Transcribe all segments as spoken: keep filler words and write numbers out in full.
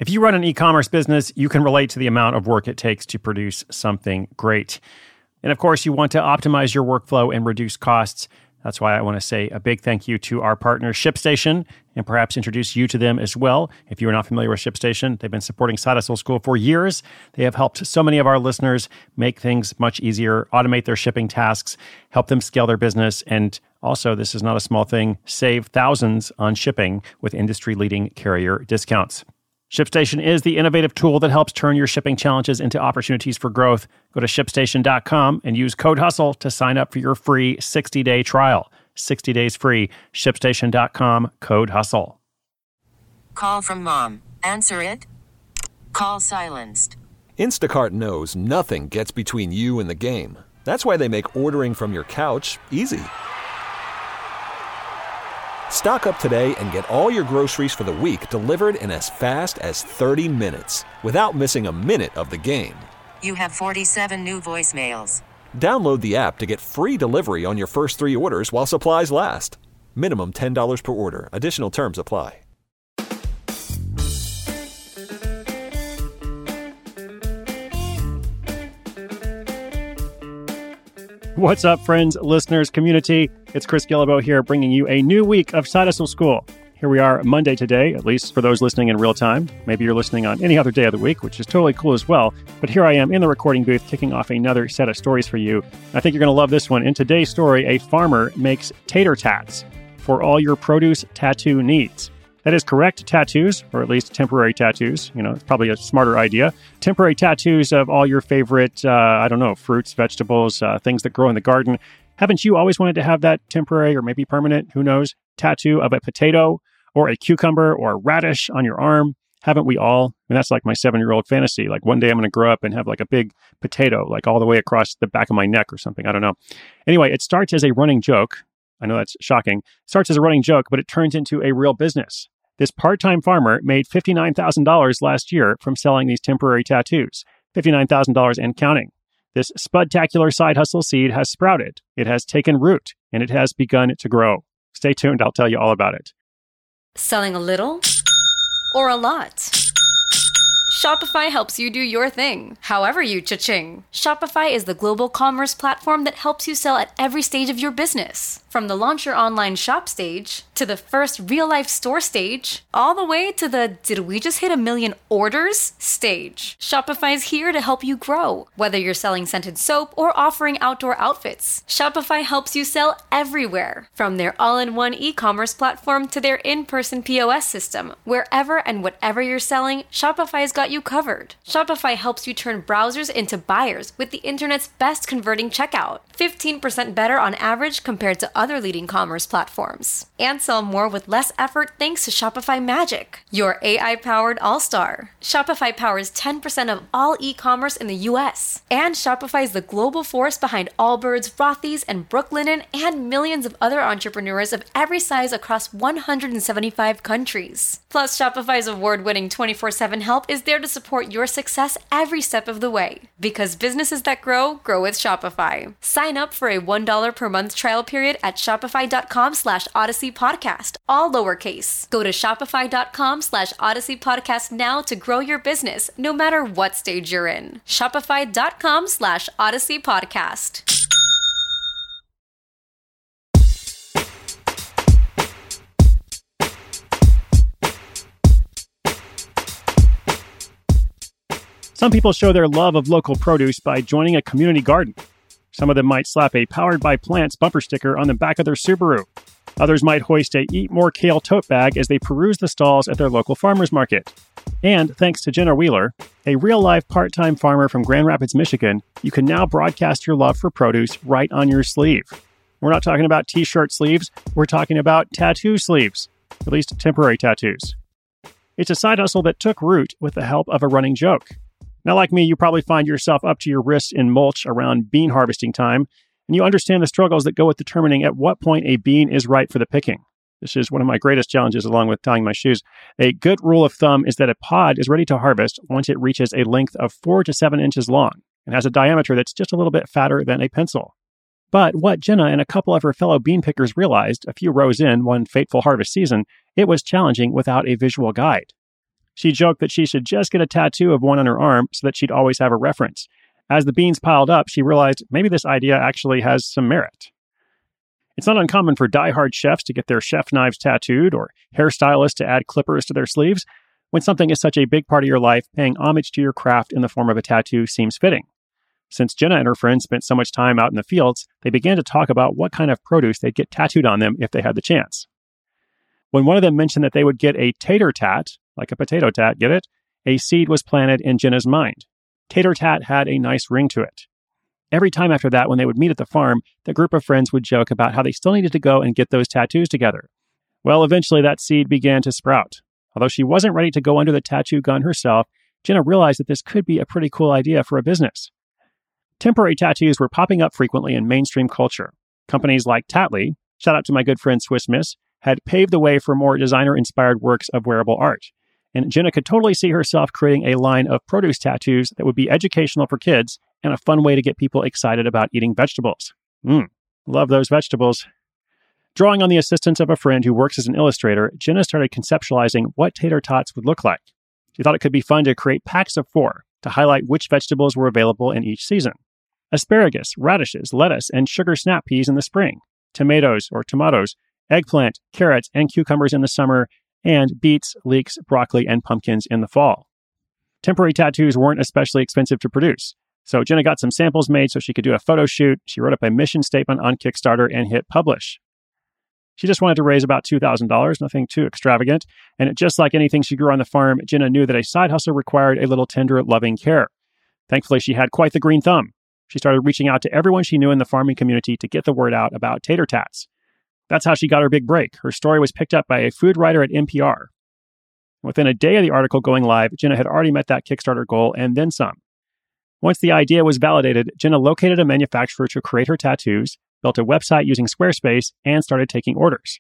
If you run an e-commerce business, you can relate to the amount of work it takes to produce something great. And of course, you want to optimize your workflow and reduce costs. That's why I want to say a big thank you to our partner, ShipStation, and perhaps introduce you to them as well. If you are not familiar with ShipStation, they've been supporting Side Hustle School for years. They have helped so many of our listeners make things much easier, automate their shipping tasks, help them scale their business, and also, this is not a small thing, save thousands on shipping with industry-leading carrier discounts. ShipStation is the innovative tool that helps turn your shipping challenges into opportunities for growth. Go to ship station dot com and use code HUSTLE to sign up for your free sixty-day trial. sixty days free. ship station dot com, code HUSTLE. Call from mom. Answer it. Call silenced. Instacart knows nothing gets between you and the game. That's why they make ordering from your couch easy. Stock up today and get all your groceries for the week delivered in as fast as thirty minutes without missing a minute of the game. You have forty-seven new voicemails. Download the app to get free delivery on your first three orders while supplies last. Minimum ten dollars per order. Additional terms apply. What's up, friends, listeners, community? It's Chris Guillebeau here, bringing you a new week of Side Hustle School. Here we are Monday today, at least for those listening in real time. Maybe you're listening on any other day of the week, which is totally cool as well. But here I am in the recording booth, kicking off another set of stories for you. I think you're going to love this one. In today's story, a farmer makes tater tats for all your produce tattoo needs. That is correct, tattoos, or at least temporary tattoos. You know, it's probably a smarter idea. Temporary tattoos of all your favorite, uh, I don't know, fruits, vegetables, uh, things that grow in the garden. Haven't you always wanted to have that temporary or maybe permanent, who knows, tattoo of a potato or a cucumber or a radish on your arm? Haven't we all? And that's like my seven-year-old fantasy. Like one day I'm going to grow up and have like a big potato, like all the way across the back of my neck or something. I don't know. Anyway, it starts as a running joke. I know that's shocking. It starts as a running joke, but it turns into a real business. This part-time farmer made fifty-nine thousand dollars last year from selling these temporary tattoos, fifty-nine thousand dollars and counting. This spudtacular side hustle seed has sprouted. It has taken root, and it has begun to grow. Stay tuned. I'll tell you all about it. Selling a little or a lot? Shopify helps you do your thing, however you cha-ching. Shopify is the global commerce platform that helps you sell at every stage of your business. From the launch your online shop stage, to the first real-life store stage, all the way to the did we just hit a million orders stage. Shopify is here to help you grow. Whether you're selling scented soap or offering outdoor outfits, Shopify helps you sell everywhere. From their all-in-one e-commerce platform to their in-person P O S system, wherever and whatever you're selling, Shopify's got you covered. Shopify helps you turn browsers into buyers with the internet's best converting checkout, fifteen percent better on average compared to other leading commerce platforms. And sell more with less effort thanks to Shopify Magic, your A I-powered all-star. Shopify powers ten percent of all e-commerce in the U S. And Shopify is the global force behind Allbirds, Rothy's, and Brooklinen, and millions of other entrepreneurs of every size across one hundred seventy-five countries. Plus, Shopify's award-winning twenty-four seven help is there to support your success every step of the way. Because businesses that grow, grow with Shopify. Sign up for a one dollar per month trial period at shopify.com slash Odyssey Podcast, all lowercase. Go to shopify.com slash Odyssey Podcast now to grow your business, no matter what stage you're in. Shopify.com slash Odyssey Podcast. Some people show their love of local produce by joining a community garden. Some of them might slap a Powered by Plants bumper sticker on the back of their Subaru. Others might hoist a Eat More Kale tote bag as they peruse the stalls at their local farmer's market. And thanks to Jenna Wheeler, a real-life part-time farmer from Grand Rapids, Michigan, you can now broadcast your love for produce right on your sleeve. We're not talking about t-shirt sleeves, we're talking about tattoo sleeves, at least temporary tattoos. It's a side hustle that took root with the help of a running joke. Now, like me, you probably find yourself up to your wrists in mulch around bean harvesting time, and you understand the struggles that go with determining at what point a bean is right for the picking. This is one of my greatest challenges along with tying my shoes. A good rule of thumb is that a pod is ready to harvest once it reaches a length of four to seven inches long and has a diameter that's just a little bit fatter than a pencil. But what Jenna and a couple of her fellow bean pickers realized a few rows in one fateful harvest season, it was challenging without a visual guide. She joked that she should just get a tattoo of one on her arm so that she'd always have a reference. As the beans piled up, she realized maybe this idea actually has some merit. It's not uncommon for die-hard chefs to get their chef knives tattooed or hairstylists to add clippers to their sleeves. When something is such a big part of your life, paying homage to your craft in the form of a tattoo seems fitting. Since Jenna and her friends spent so much time out in the fields, they began to talk about what kind of produce they'd get tattooed on them if they had the chance. When one of them mentioned that they would get a tater tat, like a potato tat, get it? A seed was planted in Jenna's mind. Tater tat had a nice ring to it. Every time after that, when they would meet at the farm, the group of friends would joke about how they still needed to go and get those tattoos together. Well, eventually that seed began to sprout. Although she wasn't ready to go under the tattoo gun herself, Jenna realized that this could be a pretty cool idea for a business. Temporary tattoos were popping up frequently in mainstream culture. Companies like Tattly, shout out to my good friend Swiss Miss, had paved the way for more designer-inspired works of wearable art. And Jenna could totally see herself creating a line of produce tattoos that would be educational for kids and a fun way to get people excited about eating vegetables. Mmm, love those vegetables. Drawing on the assistance of a friend who works as an illustrator, Jenna started conceptualizing what tater tots would look like. She thought it could be fun to create packs of four to highlight which vegetables were available in each season. Asparagus, radishes, lettuce, and sugar snap peas in the spring. Tomatoes or tomatoes, eggplant, carrots, and cucumbers in the summer, and beets, leeks, broccoli, and pumpkins in the fall. Temporary tattoos weren't especially expensive to produce, so Jenna got some samples made so she could do a photo shoot. She wrote up a mission statement on Kickstarter and hit publish. She just wanted to raise about two thousand dollars, nothing too extravagant, and just like anything she grew on the farm, Jenna knew that a side hustle required a little tender, loving care. Thankfully, she had quite the green thumb. She started reaching out to everyone she knew in the farming community to get the word out about tater tats. That's how she got her big break. Her story was picked up by a food writer at N P R. Within a day of the article going live, Jenna had already met that Kickstarter goal and then some. Once the idea was validated, Jenna located a manufacturer to create her tattoos, built a website using Squarespace, and started taking orders.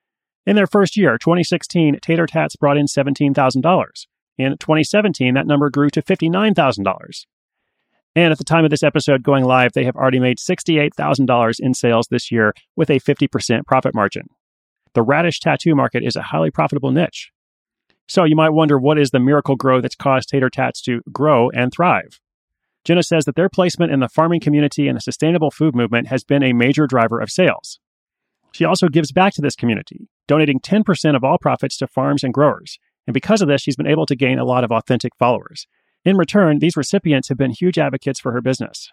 In their first year, twenty sixteen, Tater Tats brought in seventeen thousand dollars. In twenty seventeen, that number grew to fifty-nine thousand dollars. And at the time of this episode going live, they have already made sixty-eight thousand dollars in sales this year with a fifty percent profit margin. The radish tattoo market is a highly profitable niche. So you might wonder, what is the miracle grow that's caused Tater Tats to grow and thrive? Jenna says that their placement in the farming community and the sustainable food movement has been a major driver of sales. She also gives back to this community, donating ten percent of all profits to farms and growers. And because of this, she's been able to gain a lot of authentic followers. In return, these recipients have been huge advocates for her business.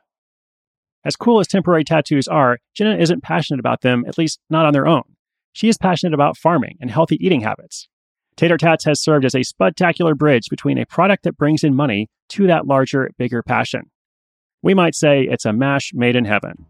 As cool as temporary tattoos are, Jenna isn't passionate about them, at least not on their own. She is passionate about farming and healthy eating habits. Tater Tats has served as a spectacular bridge between a product that brings in money to that larger, bigger passion. We might say it's a mash made in heaven.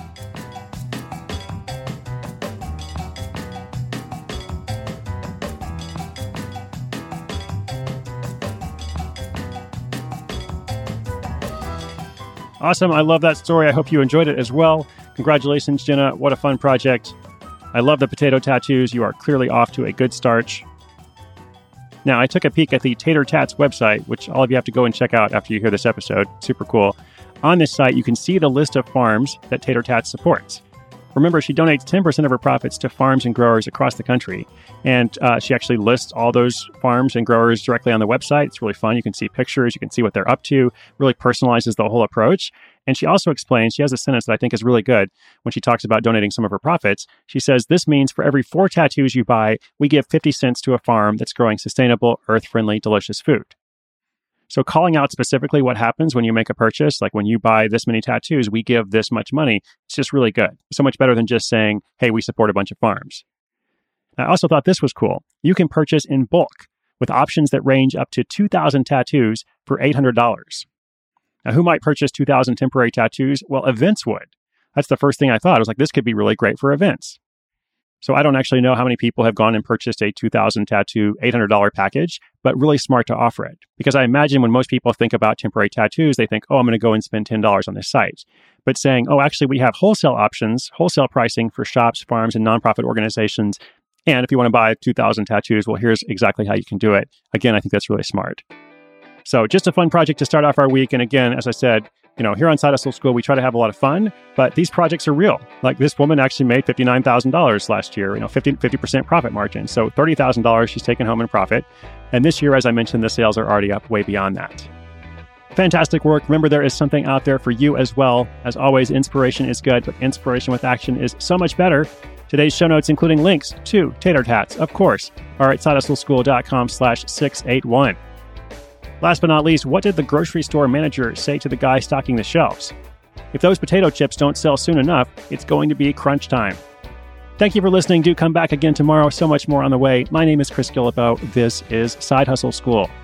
Awesome. I love that story. I hope you enjoyed it as well. Congratulations, Jenna. What a fun project. I love the potato tattoos. You are clearly off to a good start. Now, I took a peek at the Tater Tats website, which all of you have to go and check out after you hear this episode. Super cool. On this site, you can see the list of farms that Tater Tats supports. Remember, she donates ten percent of her profits to farms and growers across the country. And uh, she actually lists all those farms and growers directly on the website. It's really fun. You can see pictures. You can see what they're up to. Really personalizes the whole approach. And she also explains, she has a sentence that I think is really good when she talks about donating some of her profits. She says, this means for every four tattoos you buy, we give fifty cents to a farm that's growing sustainable, earth-friendly, delicious food. So calling out specifically what happens when you make a purchase, like when you buy this many tattoos, we give this much money, it's just really good. So much better than just saying, hey, we support a bunch of farms. I also thought this was cool. You can purchase in bulk with options that range up to two thousand tattoos for eight hundred dollars. Now, who might purchase two thousand temporary tattoos? Well, events would. That's the first thing I thought. I was like, this could be really great for events. So I don't actually know how many people have gone and purchased a two thousand tattoo, eight hundred dollars package, but really smart to offer it. Because I imagine when most people think about temporary tattoos, they think, oh, I'm going to go and spend ten dollars on this site. But saying, oh, actually, we have wholesale options, wholesale pricing for shops, farms, and nonprofit organizations. And if you want to buy two thousand tattoos, well, here's exactly how you can do it. Again, I think that's really smart. So just a fun project to start off our week. And again, as I said, You know, here on Side Hustle School, we try to have a lot of fun, but these projects are real. Like this woman actually made fifty-nine thousand dollars last year, you know, fifty, fifty percent profit margin. So thirty thousand dollars she's taken home in profit. And this year, as I mentioned, the sales are already up way beyond that. Fantastic work. Remember, there is something out there for you as well. As always, inspiration is good, but inspiration with action is so much better. Today's show notes, including links to Tater Tats, of course, are at sidehustleschool.com slash 681. Last but not least, what did the grocery store manager say to the guy stocking the shelves? If those potato chips don't sell soon enough, it's going to be crunch time. Thank you for listening. Do come back again tomorrow. So much more on the way. My name is Chris Guillebeau. This is Side Hustle School.